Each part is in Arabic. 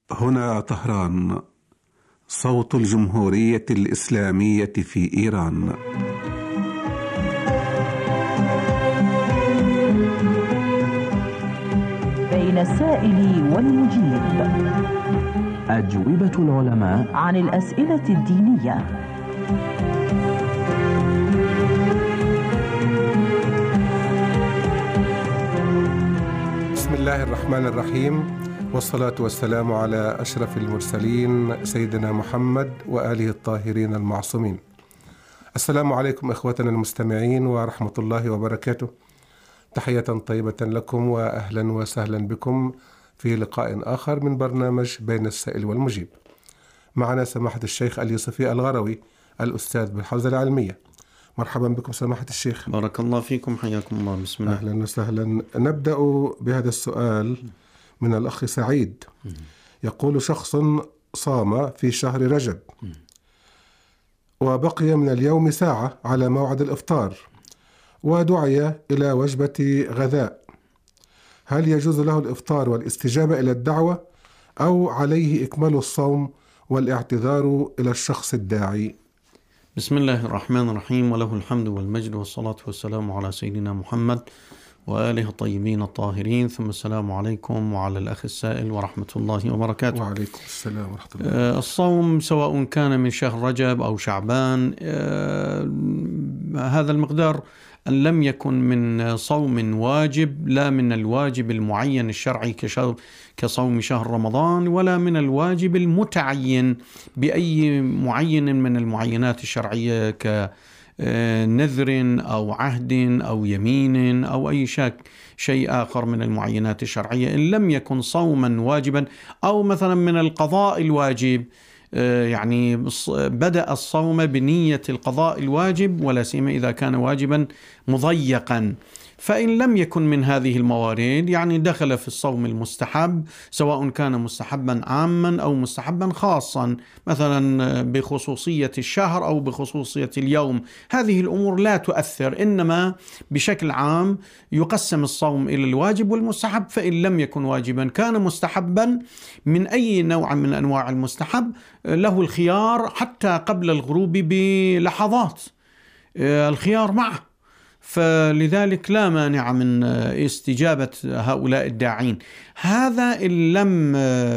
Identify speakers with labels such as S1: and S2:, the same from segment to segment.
S1: هنا طهران، صوت الجمهورية الإسلامية في إيران.
S2: بين السائل والمجيب،
S3: أجوبة العلماء
S2: عن الأسئلة الدينية.
S4: بسم الله الرحمن الرحيم، والصلاة والسلام على أشرف المرسلين سيدنا محمد وآله الطاهرين المعصومين. السلام عليكم إخوتنا المستمعين ورحمة الله وبركاته. تحية طيبة لكم وأهلا وسهلا بكم في لقاء آخر من برنامج بين السائل والمجيب. معنا سماحة الشيخ اليوسفي الغروي الأستاذ بالحوزة العلمية. مرحبا بكم سماحة الشيخ.
S5: بارك الله فيكم، حياكم الله. بسم الله.
S4: أهلا وسهلا. نبدأ بهذا السؤال من الأخ سعيد. يقول: شخص صام في شهر رجب وبقي من اليوم ساعة على موعد الإفطار ودعي إلى وجبة غذاء، هل يجوز له الإفطار والاستجابة إلى الدعوة أو عليه إكمال الصوم والاعتذار إلى الشخص الداعي؟
S5: بسم الله الرحمن الرحيم، وله الحمد والمجد والصلاة والسلام على سيدنا محمد وآله الطيبين الطاهرين، ثم السلام عليكم وعلى الأخ السائل ورحمة الله وبركاته.
S4: وعليكم السلام ورحمة الله.
S5: الصوم سواء كان من شهر رجب أو شعبان، هذا المقدار أن لم يكن من صوم واجب، لا من الواجب المعين الشرعي كصوم شهر رمضان، ولا من الواجب المتعين بأي معين من المعينات الشرعية كنذر أو عهد أو يمين أو أي شيء آخر من المعينات الشرعية. إن لم يكن صوما واجبا أو مثلا من القضاء الواجب، يعني بدأ الصوم بنية القضاء الواجب، ولا سيما إذا كان واجبا مضيقا، فإن لم يكن من هذه الموارد يعني دخل في الصوم المستحب، سواء كان مستحبا عاما أو مستحبا خاصا، مثلا بخصوصية الشهر أو بخصوصية اليوم. هذه الأمور لا تؤثر، إنما بشكل عام يقسم الصوم إلى الواجب والمستحب، فإن لم يكن واجبا كان مستحبا من أي نوع من أنواع المستحب، له الخيار حتى قبل الغروب بلحظات، الخيار معه، فلذلك لا مانع من استجابة هؤلاء الداعين. هذا إن لم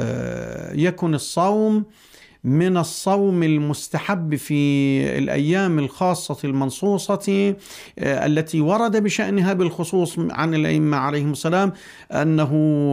S5: يكن الصوم من الصوم المستحب في الأيام الخاصة المنصوصة التي ورد بشأنها بالخصوص عن الأئمة عليهم السلام أنه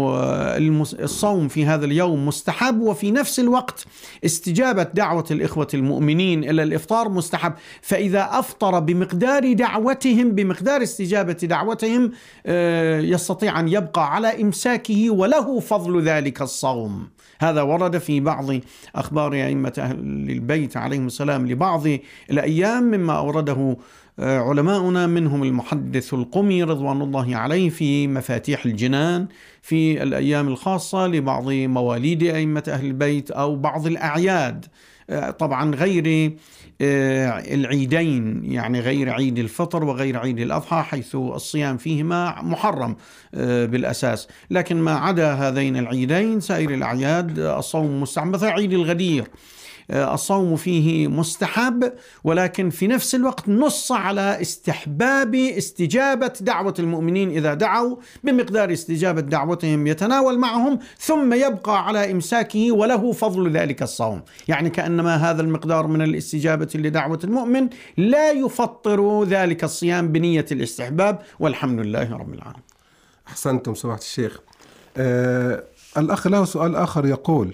S5: الصوم في هذا اليوم مستحب، وفي نفس الوقت استجابة دعوة الإخوة المؤمنين إلى الإفطار مستحب. فإذا أفطر بمقدار دعوتهم، بمقدار استجابة دعوتهم، يستطيع أن يبقى على إمساكه وله فضل ذلك الصوم. هذا ورد في بعض أخبار أئمة أهل البيت عليهم السلام لبعض الأيام، مما أورده علماؤنا، منهم المحدث القمي رضوان الله عليه في مفاتيح الجنان في الأيام الخاصة لبعض مواليد أئمة أهل البيت أو بعض الأعياد، طبعا غير العيدين، يعني غير عيد الفطر وغير عيد الأضحى، حيث الصيام فيهما محرم بالأساس، لكن ما عدا هذين العيدين سائر الأعياد الصوم مستحب. مثل عيد الغدير الصوم فيه مستحب، ولكن في نفس الوقت نص على استحباب استجابة دعوة المؤمنين إذا دعوا، بمقدار استجابة دعوتهم يتناول معهم ثم يبقى على إمساكه وله فضل ذلك الصوم، يعني كأنما هذا المقدار من الاستجابة لدعوة المؤمن لا يفطر ذلك الصيام بنية الاستحباب، والحمد لله رب العالمين.
S4: أحسنتم سماحة الشيخ. الأخ له سؤال آخر يقول: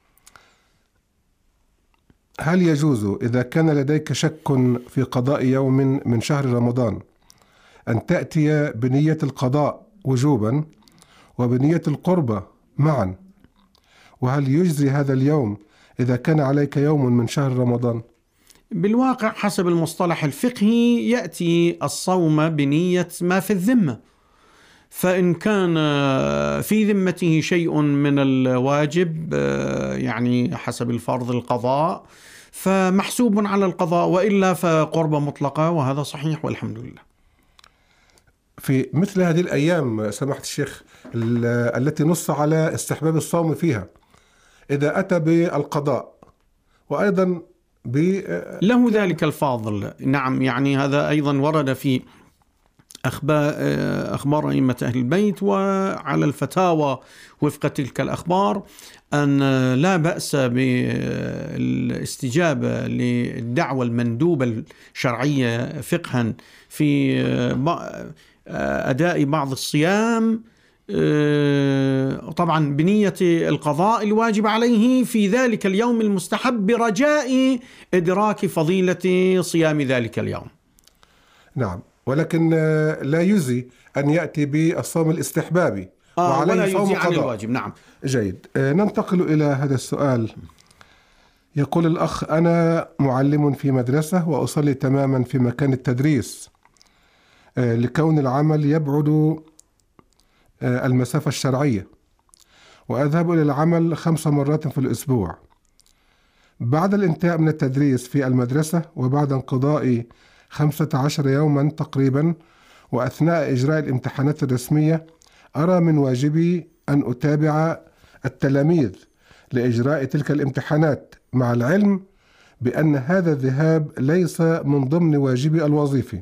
S4: هل يجوز إذا كان لديك شك في قضاء يوم من شهر رمضان أن تأتي بنية القضاء وجوبا وبنية القربة معا؟ وهل يجزي هذا اليوم إذا كان عليك يوم من شهر رمضان؟
S5: بالواقع حسب المصطلح الفقهي يأتي الصوم بنية ما في الذمة، فإن كان في ذمته شيء من الواجب، يعني حسب الفرض القضاء، فمحسوب على القضاء، وإلا فقربة مطلقة، وهذا صحيح والحمد لله.
S4: في مثل هذه الأيام سماحة الشيخ التي نص على استحباب الصوم فيها، إذا أتى بالقضاء وأيضا
S5: له ذلك الفاضل. نعم، يعني هذا أيضا ورد في أخبار أئمة أهل البيت وعلى الفتاوى وفق تلك الأخبار أن لا بأس بالاستجابة للدعوة المندوبة الشرعية فقها في أداء بعض الصيام، طبعا بنية القضاء الواجب عليه في ذلك اليوم المستحب برجاء إدراك فضيلة صيام ذلك اليوم.
S4: نعم، ولكن لا يجزي أن يأتي بالصوم الاستحبابي وعليه صوم قضاء
S5: الواجب. نعم،
S4: جيد. ننتقل إلى هذا السؤال. يقول الأخ: أنا معلم في مدرسة وأصلي تماما في مكان التدريس لكون العمل يبعد المسافة الشرعية، وأذهب إلى العمل 5 مرات في الأسبوع. بعد الانتهاء من التدريس في المدرسة وبعد انقضاء 15 يوما تقريبا وأثناء إجراء الامتحانات الرسمية، أرى من واجبي أن أتابع التلاميذ لإجراء تلك الامتحانات، مع العلم بأن هذا الذهاب ليس من ضمن واجبي الوظيفي.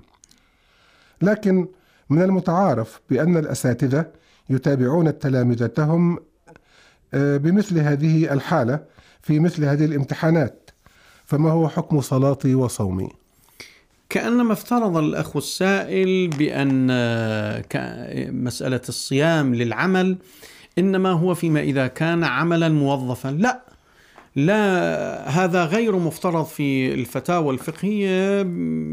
S4: لكن من المتعارف بأن الأساتذة يتابعون تلامذتهم بمثل هذه الحالة في مثل هذه الامتحانات، فما هو حكم صلاتي وصومي؟
S5: كأنما افترض الأخ السائل بأن مسألة الصيام للعمل إنما هو فيما إذا كان عملا موظفا. لا، هذا غير مفترض في الفتاوى الفقهية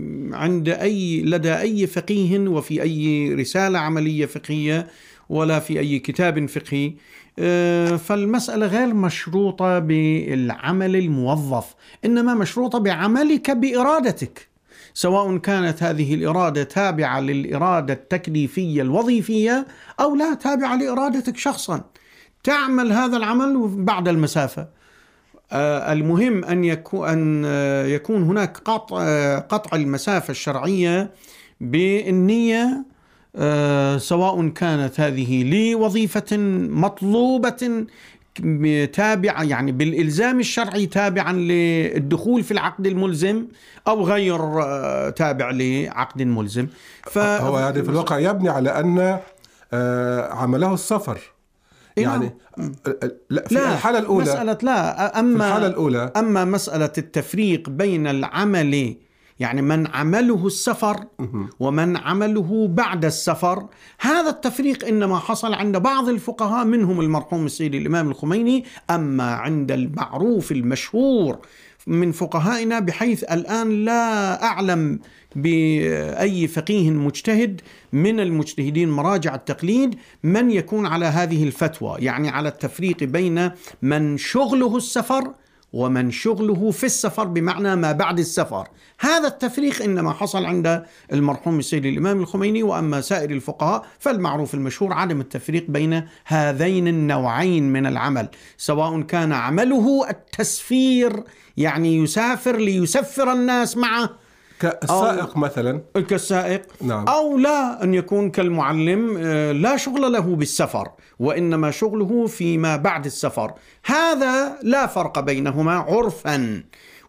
S5: لدى أي فقيه وفي أي رسالة عملية فقهية ولا في أي كتاب فقهي. فالمسألة غير مشروطة بالعمل الموظف، إنما مشروطة بعملك بإرادتك، سواء كانت هذه الإرادة تابعة للإرادة التكليفية الوظيفية أو لا تابعة لإرادتك شخصا. تعمل هذا العمل بعد المسافة. المهم أن يكون هناك قطع المسافة الشرعية بالنية، سواء كانت هذه لوظيفة مطلوبة تابعة يعني بالإلزام الشرعي تابعا للدخول في العقد الملزم أو غير تابع لعقد ملزم.
S4: هو يعني في الواقع يبني على أن عمله السفر. يعني لا، في الحالة الأولى
S5: مسألة لا، أما مسألة التفريق بين العمل، يعني من عمله السفر ومن عمله بعد السفر، هذا التفريق إنما حصل عند بعض الفقهاء منهم المرحوم السيد الإمام الخميني. أما عند المعروف المشهور من فقهائنا، بحيث الآن لا أعلم بأي فقيه مجتهد من المجتهدين مراجع التقليد من يكون على هذه الفتوى، يعني على التفريق بين من شغله السفر ومن شغله في السفر، بمعنى ما بعد السفر. هذا التفريق إنما حصل عند المرحوم السيد الإمام الخميني. وأما سائر الفقهاء فالمعروف المشهور عدم التفريق بين هذين النوعين من العمل، سواء كان عمله التسفير، يعني يسافر ليسفر الناس معه
S4: كالسائق مثلا،
S5: كالسائق،
S4: نعم.
S5: أو لا، أن يكون كالمعلم لا شغل له بالسفر وإنما شغله فيما بعد السفر. هذا لا فرق بينهما عرفا.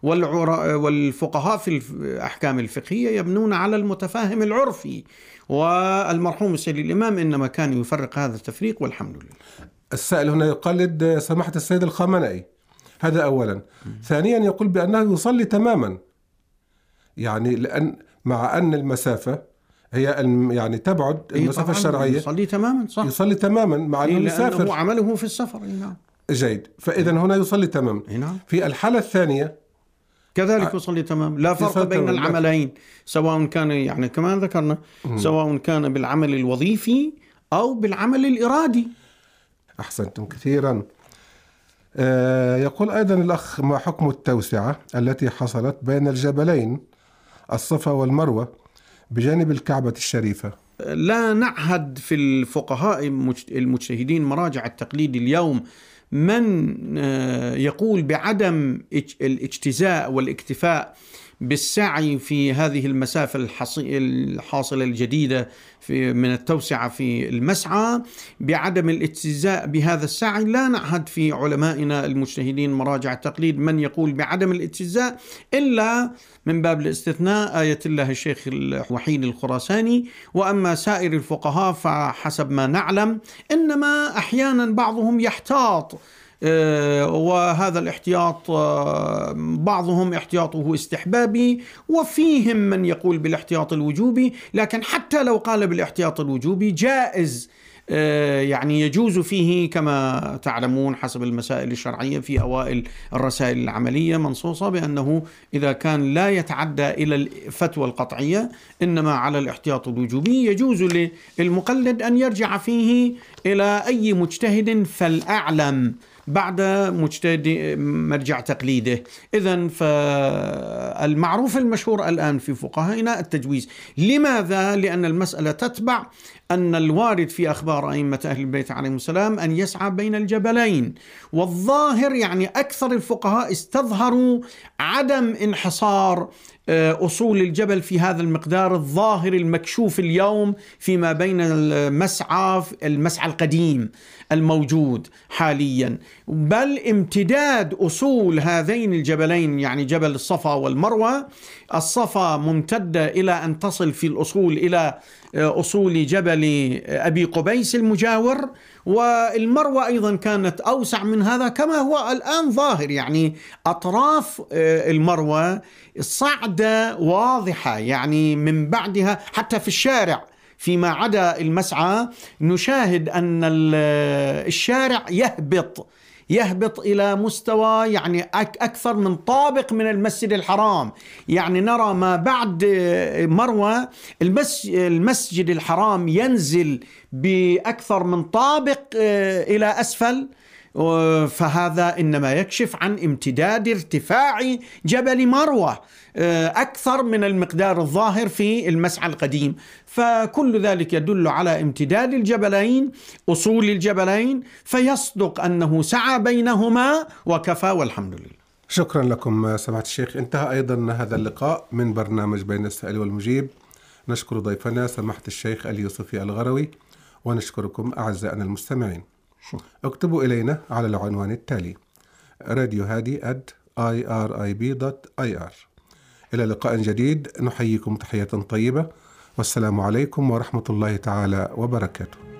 S5: والفقهاء في الأحكام الفقهية يبنون على المتفاهم العرفي، والمرحوم السيد الإمام إنما كان يفرق هذا التفريق، والحمد لله.
S4: السائل هنا يقلد سماحة السيد الخامنئي، هذا أولا. ثانيا يقول بأنه يصلي تماما، يعني لأن مع أن المسافة هي يعني تبعد المسافة الشرعية،
S5: يصلي تماما، صح،
S4: يصلي تماما مع أنه يسافر،
S5: لأنه عمله في السفر. نعم،
S4: جيد. فإذا هنا يصلي تماما.
S5: نعم.
S4: في الحالة الثانية
S5: كذلك يصلي تمام، لا فرق بين العملين، سواء كان يعني كما ذكرنا سواء كان بالعمل الوظيفي أو بالعمل الإرادي.
S4: أحسنتم كثيرا. يقول أيضا الأخ: ما حكم التوسعة التي حصلت بين الجبلين الصفا والمروة بجانب الكعبة الشريفة؟
S5: لا نعهد في الفقهاء المجتهدين مراجع التقليد اليوم من يقول بعدم الاجتزاء والاكتفاء بالسعي في هذه المسافة الحاصلة الجديدة من التوسعة في المسعى بعدم الاجتزاء بهذا السعي. لا نعهد في علمائنا المجتهدين مراجع التقليد من يقول بعدم الاجتزاء إلا من باب الاستثناء آية الله الشيخ الوحيد الخراساني. وأما سائر الفقهاء فحسب ما نعلم إنما أحيانا بعضهم يحتاط، وهذا الاحتياط بعضهم احتياطه استحبابي وفيهم من يقول بالاحتياط الوجوبي، لكن حتى لو قال بالاحتياط الوجوبي جائز، يعني يجوز فيه كما تعلمون حسب المسائل الشرعية في أوائل الرسائل العملية منصوصة بأنه إذا كان لا يتعدى إلى الفتوى القطعية إنما على الاحتياط الوجوبي، يجوز للمقلد أن يرجع فيه إلى أي مجتهد فالأعلم بعد مجتهد مرجع تقليده. إذن فالمعروف المشهور الآن في فقهائنا التجويز. لماذا؟ لأن المسألة تتبع أن الوارد في أخبار أئمة أهل البيت عليهم السلام أن يسعى بين الجبلين، والظاهر يعني أكثر الفقهاء استظهروا عدم انحصار أصول الجبل في هذا المقدار الظاهر المكشوف اليوم فيما بين المسعى القديم الموجود حاليا، بل امتداد أصول هذين الجبلين، يعني جبل الصفا والمروة. الصفا ممتدة إلى أن تصل في الأصول إلى أصول جبل أبي قبيس المجاور، والمروة أيضا كانت أوسع من هذا كما هو الآن ظاهر، يعني أطراف المروة صعدة واضحة، يعني من بعدها حتى في الشارع فيما عدا المسعى نشاهد أن الشارع يهبط إلى مستوى يعني أكثر من طابق من المسجد الحرام. يعني نرى ما بعد مروة المسجد الحرام ينزل بأكثر من طابق إلى أسفل، فهذا إنما يكشف عن امتداد ارتفاع جبل مروة أكثر من المقدار الظاهر في المسعى القديم. فكل ذلك يدل على امتداد الجبلين، أصول الجبلين، فيصدق أنه سعى بينهما وكفى والحمد لله.
S4: شكرا لكم سماحة الشيخ. انتهى أيضا هذا اللقاء من برنامج بين السائل والمجيب. نشكر ضيفنا سماحة الشيخ اليوسفي الغروي، ونشكركم أعزائنا المستمعين. اكتبوا إلينا على العنوان التالي radiohadi@irib.ir. إلى لقاء جديد، نحييكم تحية طيبة، والسلام عليكم ورحمة الله تعالى وبركاته.